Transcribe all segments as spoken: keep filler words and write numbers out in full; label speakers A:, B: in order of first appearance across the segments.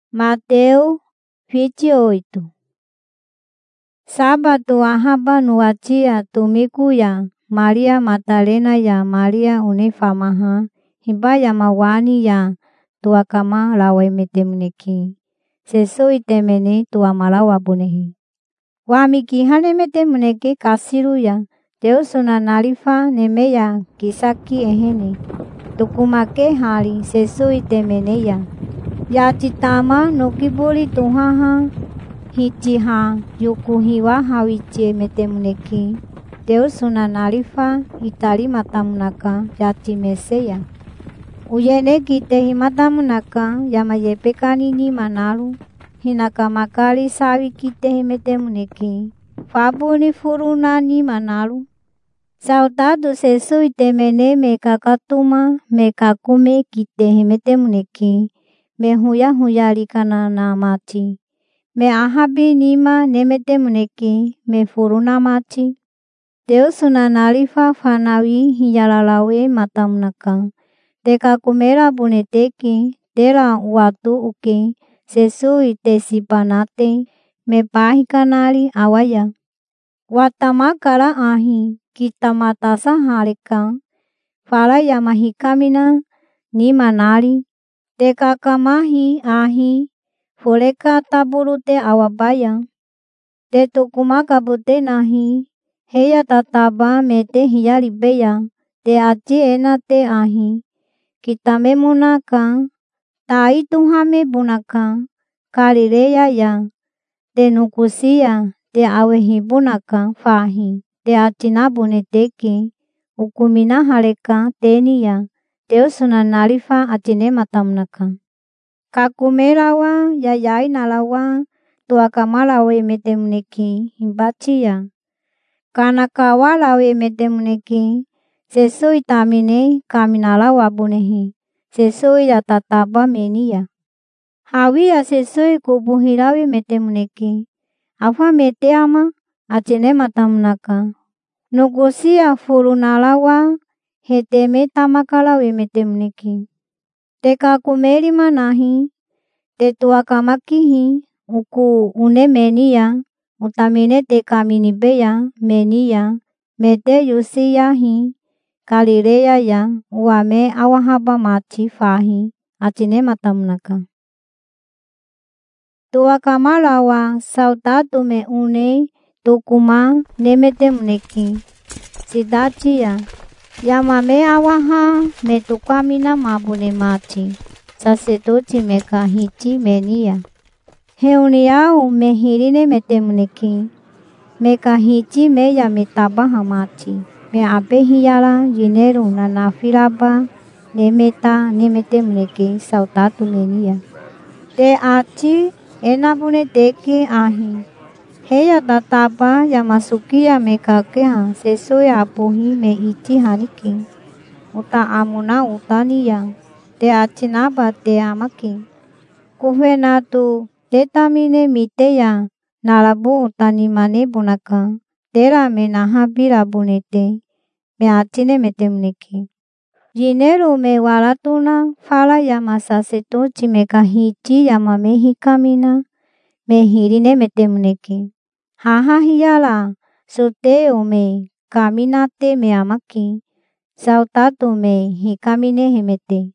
A: Mateus vinte e oito. Sábado ahaba no atia tumiku ya Maria Madalena ya Maria unifamaha hibaya mawani ya tua kama lawe metemuneki sesoi temene tua malawa bunehi wamiki hane metemuneki kasiru ya Deusuna nalifa nemeya kisaki ehene tukumake hari sesoi temene ya ya citama nukibuli tuhaha hiciha yukuhiwa hawicie metemuneki Deusuna nalifa itali matamunaka yati meseya uyene kite himatamunaka yamayepekani ni manalu hinaka makali sawi kite himetemuneki fabuni furuna ni manalu sautadu sesui temene mekakatuma mekakume kite himetemuneki mehuya huyali kanana mati me ahabi nima nemetemuneki me furuna mati Deusuna nalifa fanawi hiyalalawe matamunaka teka kumera buneteki tera watu uke sesui tesipanate me pahi kanali awaya watamakara ahi kita matasa haleka fala yamahikamina ni manali teka kamahi ahi foleka taburute awabaya te tukumaka bute nahi heya tataba mete hiyalibeya te aci ena te ahi kita memunaka tai tuhame bunaka kalileya ya te nukusia te awehi bunaka fahi te acina buneteki ukumina haleka tenia Deusuna nalifa acine matamunaka kakumerawa yayai nalawa tua kamalawe metemuneki himbacia kanaka lawe metemuneki sesui tamine kaminalawa bunehi sesui yatataba menia hawia sesui kubuhilawe metemuneki afa meteama acine matamunaka nukusia furunalawa heteme tamakalawe metemuneki teka kumeli manahi tetua kamakihi uku unemenia utamine teka minibeya menia mete yusiyahi kalileya ya uame awahaba mati fahi acine matamunaka tua kamalawa sautatu me une tukuma nemetemuneki sidacia yamame awaha metukamina mabune mati sasedoci meka hici menia heuniau mehirine metemuneki meka hici meya metabaha mati me abehiyala jineru na nafilaba nemeta nemetemuneki sautatu menia te aci enabune teki ahi heya tataba yamasukia mekakea sesoi apuhi me ici haniki uta amuna utania te acinaba te amaki kuvenatu tetamine miteya nalabu utani mane bunaka tera menahabila bunete me acine metemuneki jineru me walatuna fala yamasasedoci meka hici yamamehi kamina mehirine metemuneki haha hiyala suteu me kaminate me amaki sautatu me hikamine hemete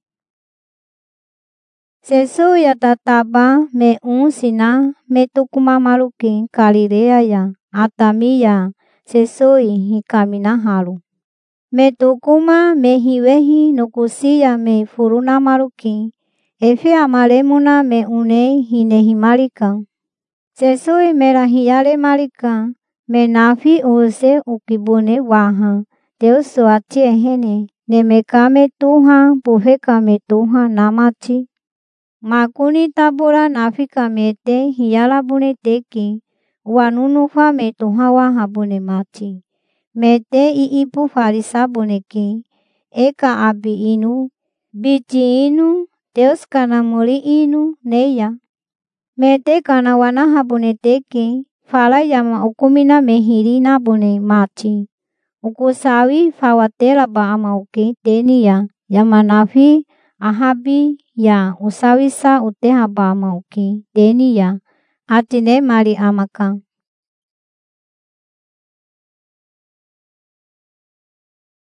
A: sesui yatataba me unsina me tukuma maluki kalileya ya atamiya sesui hikamina halu me tukuma me hiwehi nukusia me furuna maluki efe amalemuna me une hinehi malika sesui merahiyale malika me nafi use ukibune waha Deusu aci ehene nemekame tuha buhekame tuha namaci makuni tabula nafika mete hiyala bune teki wanunufa me tuha waha bune mati mete iipu farisa buneki eka abi inu bici inu Deus kana muli inu neya mete kana wanaha bune teki fala yama ukumina mehirina bune mati ukusawi fawatela ba ama uke tenia yama nafi ahabi ya usawisa utehaba mauki deni ya atine mali amaka.